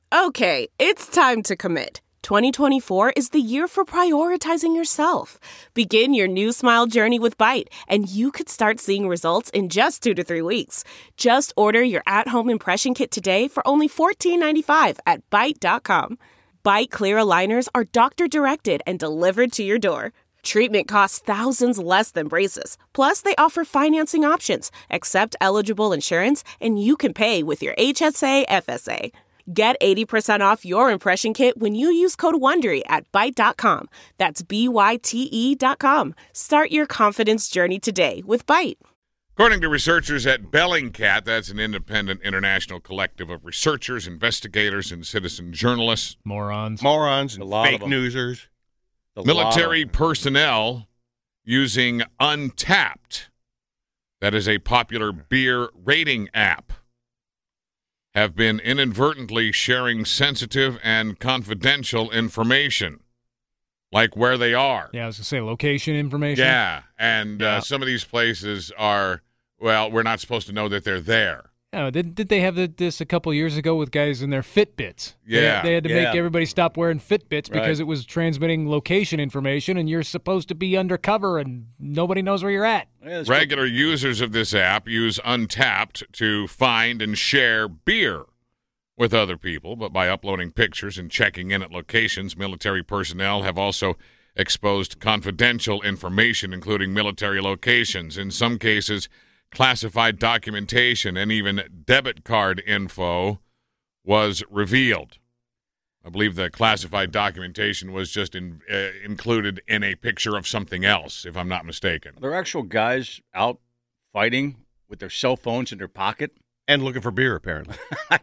Okay, it's time to commit. 2024 is the year for prioritizing yourself. Begin your new smile journey with Byte, and you could start seeing results in just 2 to 3 weeks. Just order your at-home impression kit today for only $14.95 at Byte.com. Byte Clear aligners are doctor-directed and delivered to your door. Treatment costs thousands less than braces. Plus, they offer financing options, accept eligible insurance, and you can pay with your HSA FSA. Get 80% off your impression kit when you use code WONDERY at Byte.com. That's BYTE.com. Start your confidence journey today with Byte. According to researchers at Bellingcat, that's an independent international collective of researchers, investigators, and citizen journalists. Morons and fake newsers. Military personnel using Untapped, that is a popular beer rating app, have been inadvertently sharing sensitive and confidential information, like where they are. Yeah, I was going to say location information. Yeah, and some of these places are, well, we're not supposed to know that they're there. Oh, did they have this a couple years ago with guys in their Fitbits? Yeah. They had to make everybody stop wearing Fitbits because it was transmitting location information, and you're supposed to be undercover, and nobody knows where you're at. Yeah, regular users of this app use Untapped to find and share beer with other people, but by uploading pictures and checking in at locations, military personnel have also exposed confidential information, including military locations. In some cases, classified documentation and even debit card info was revealed. I believe the classified documentation was just included in a picture of something else, if I'm not mistaken. Are there actual guys out fighting with their cell phones in their pocket? And looking for beer, apparently.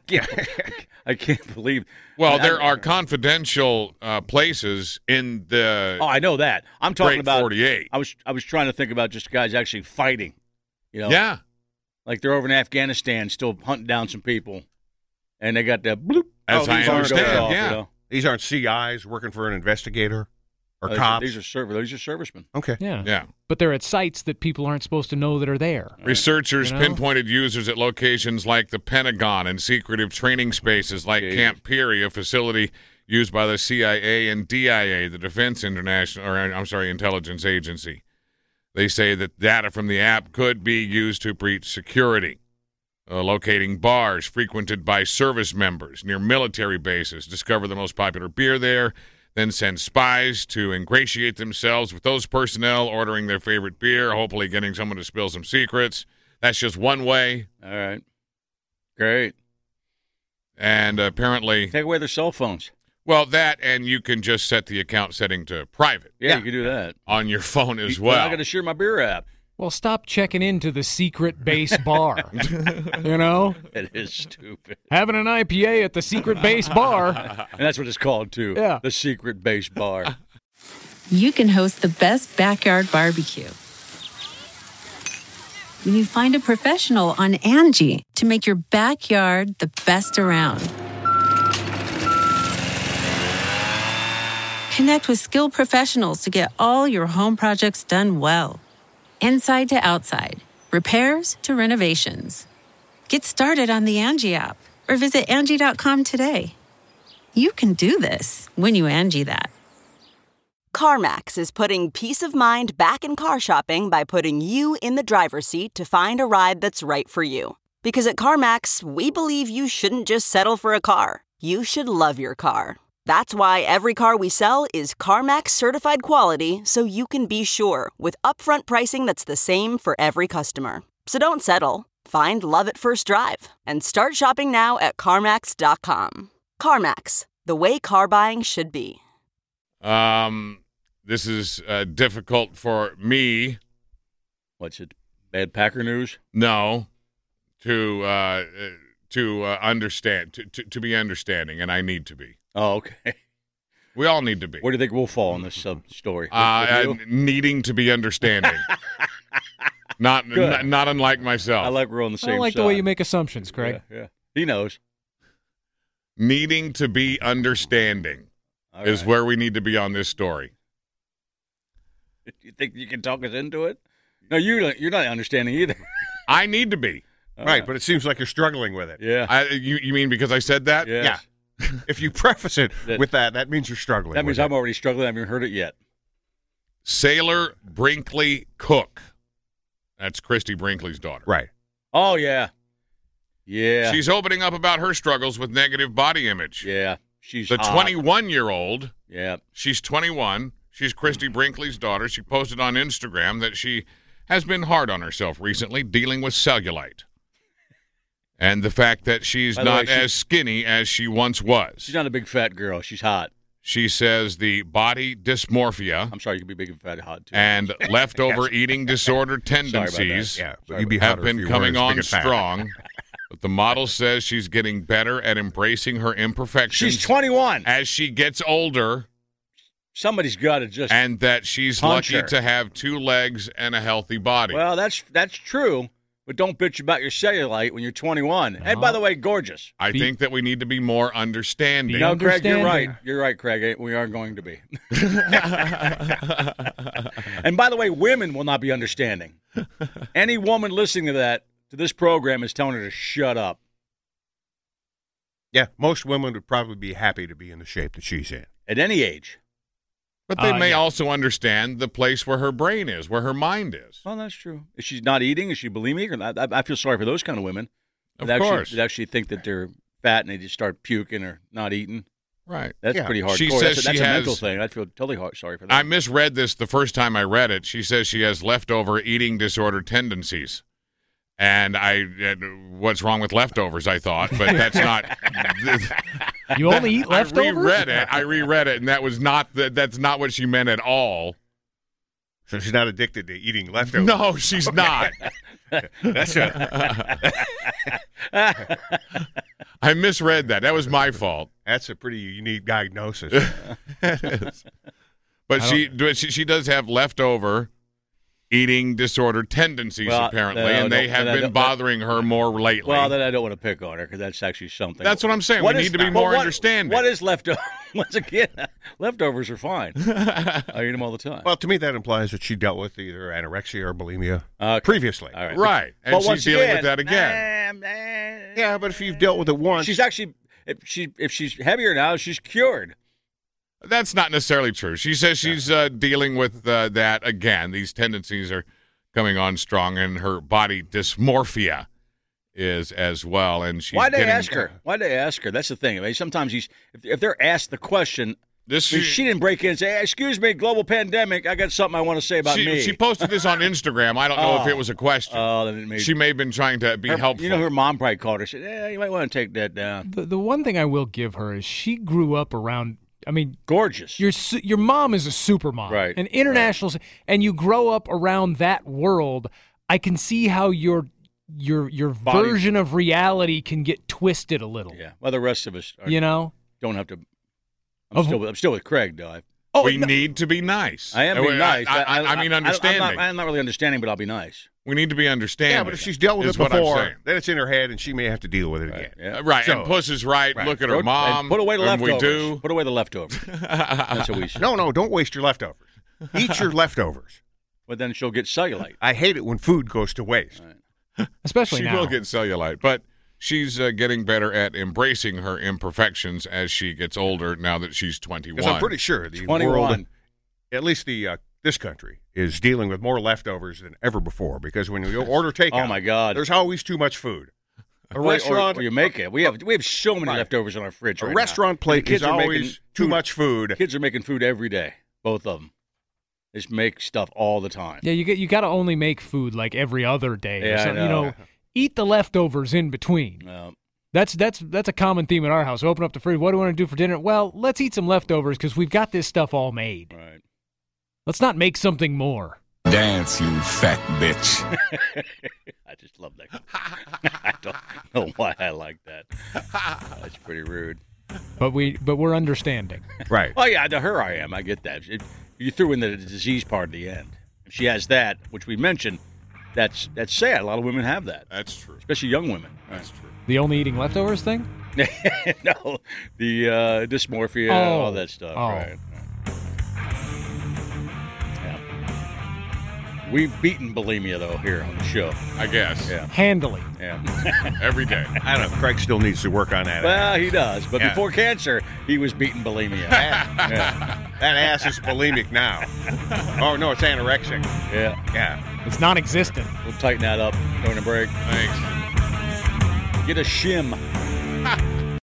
I can't believe. Well, there are confidential places in the. Oh, I know that. I'm talking about 48. I was trying to think about just guys actually fighting. You know, yeah, like they're over in Afghanistan still hunting down some people, and they got that bloop. As I understand, off, yeah. You know? These aren't CIs working for an investigator or cops. These are servicemen. Okay. Yeah. But they're at sites that people aren't supposed to know that are there. Researchers pinpointed users at locations like the Pentagon and secretive training spaces like Camp Peary, a facility used by the CIA and DIA, the Defense Intelligence Agency. They say that data from the app could be used to breach security. Locating bars frequented by service members near military bases, discover the most popular beer there, then send spies to ingratiate themselves with those personnel, ordering their favorite beer, hopefully getting someone to spill some secrets. That's just one way. All right. Great. And apparently... Take away their cell phones. Well, that, and you can just set the account setting to private. Yeah, you can do that. On your phone as well. I'm not going to share my beer app. Well, stop checking into the secret base bar. You know? It is stupid. Having an IPA at the secret base bar. And that's what it's called, too. Yeah. The secret base bar. You can host the best backyard barbecue when you find a professional on Angie to make your backyard the best around. Connect with skilled professionals to get all your home projects done well. Inside to outside, repairs to renovations. Get started on the Angie app or visit Angie.com today. You can do this when you Angie that. CarMax is putting peace of mind back in car shopping by putting you in the driver's seat to find a ride that's right for you. Because at CarMax, we believe you shouldn't just settle for a car. You should love your car. That's why every car we sell is CarMax certified quality, so you can be sure with upfront pricing that's the same for every customer. So don't settle. Find love at first drive and start shopping now at CarMax.com. CarMax, the way car buying should be. This is difficult for me. What's it? Bad Packer news? No, to understand, to be understanding, and I need to be. Oh, okay. We all need to be. Where do you think we'll fall in this story? Needing to be understanding. not unlike myself. I like we're on the same side. I like the way you make assumptions, Craig. Yeah. He knows. Needing to be understanding is where we need to be on this story. You think you can talk us into it? No, you're not understanding either. I need to be. Right, but it seems like you're struggling with it. Yeah. You mean because I said that? Yes. Yeah. If you preface it with that means you're struggling. That means I'm already struggling. I haven't even heard it yet. Sailor Brinkley Cook. That's Christy Brinkley's daughter. Right. Oh, yeah. Yeah. She's opening up about her struggles with negative body image. Yeah. She's the hot. 21-year-old. Yeah. She's 21. She's Christy Brinkley's daughter. She posted on Instagram that she has been hard on herself recently, dealing with cellulite. And the fact that she's not as skinny as she once was. She's not a big fat girl. She's hot. She says the body dysmorphia. I'm sorry, you can be big and fat hot, too. And leftover eating disorder tendencies have been coming on strong. But the model says she's getting better at embracing her imperfections. She's 21. As she gets older. Somebody's got to just and that she's lucky to have 2 legs and a healthy body. Well, that's true, but don't bitch about your cellulite when you're 21. And by the way, gorgeous. I think that we need to be more understanding. No, Craig, you're right. You're right, Craig. We are going to be. And by the way, women will not be understanding. Any woman listening to this program is telling her to shut up. Yeah, most women would probably be happy to be in the shape that she's in. At any age. But they may also understand the place where her brain is, where her mind is. Well, that's true. Is she not eating? Is she bulimic? Or I feel sorry for those kind of women. Of course. That actually think that they're fat and they just start puking or not eating. Right. That's pretty hardcore. She says that's a mental thing. I feel totally sorry for that. I misread this the first time I read it. She says she has leftover eating disorder tendencies. And what's wrong with leftovers, I thought, but that's not. You only eat leftovers? I reread it, and that's not what she meant at all. So she's not addicted to eating leftovers? No, she's not. I misread that. That was my fault. That's a pretty unique diagnosis. It is. But she does have leftover eating disorder tendencies, apparently, and they have been bothering her more lately. Well, then I don't want to pick on her because that's actually something. That's what I'm saying. We need to be more understanding. What is leftover? Once again, leftovers are fine. I eat them all the time. Well, to me, that implies that she dealt with either anorexia or bulimia previously. All right. Right. And but she's dealing with that again. Yeah, but if you've dealt with it once. She's actually, if she's heavier now, she's cured. That's not necessarily true. She says she's dealing with that again. These tendencies are coming on strong, and her body dysmorphia is as well. And she's Why'd they ask her? Why'd they ask her? That's the thing. I mean, sometimes if they're asked the question, she didn't break in and say, hey, excuse me, global pandemic, I got something I want to say about me. She posted this on Instagram. I don't know if it was a question. Then she may have been trying to be helpful. You know, her mom probably called her and said, yeah, you might want to take that down. The one thing I will give her is she grew up around, I mean, gorgeous. Your mom is a super mom, right? An international, and you grow up around that world. I can see how your version of reality can get twisted a little. Yeah. Well, the rest of us, don't have to. I'm still with Craig, though. We need to be nice. I am being nice. I mean, understanding. I'm not really understanding, but I'll be nice. We need to be understanding. Yeah, but if she's dealt with it before, then it's in her head, and she may have to deal with it again. Yeah. Right, so, and Puss is right. Look at her mom. And put away the leftovers. We do. Put away the leftovers. That's what we should. No, don't waste your leftovers. Eat your leftovers. But then she'll get cellulite. I hate it when food goes to waste. Right. Especially now. She will get cellulite, but she's getting better at embracing her imperfections as she gets older now that she's 21. Because I'm pretty sure the 21. world, at least this country, is dealing with more leftovers than ever before. Because when you order takeout, oh my God, there's always too much food. A restaurant, or you make it. We have so many leftovers in our fridge. A restaurant plate is always too much food. Kids are making food every day. Both of them. They just make stuff all the time. Yeah, you got to only make food like every other day. Yeah, or something. You know, eat the leftovers in between. That's a common theme in our house. Open up the fridge. What do we want to do for dinner? Well, let's eat some leftovers because we've got this stuff all made. Right. Let's not make something more. Dance, you fat bitch. I just love that. I don't know why I like that. That's pretty rude. But we're understanding. Right. Oh yeah, to her I am. I get that. You threw in the disease part at the end. If she has that, which we mentioned, that's sad. A lot of women have that. That's true. Especially young women. That's true. The only eating leftovers thing? No, the dysmorphia, all that stuff. Oh. Right. We've beaten bulimia, though, here on the show. I guess. Yeah. Handily. Yeah. Every day. I don't know. Craig still needs to work on that. Well, he does. But before cancer, he was beating bulimia. That ass is bulimic now. Oh, no, it's anorexic. Yeah. Yeah. It's non-existent. We'll tighten that up during the break. Thanks. Get a shim.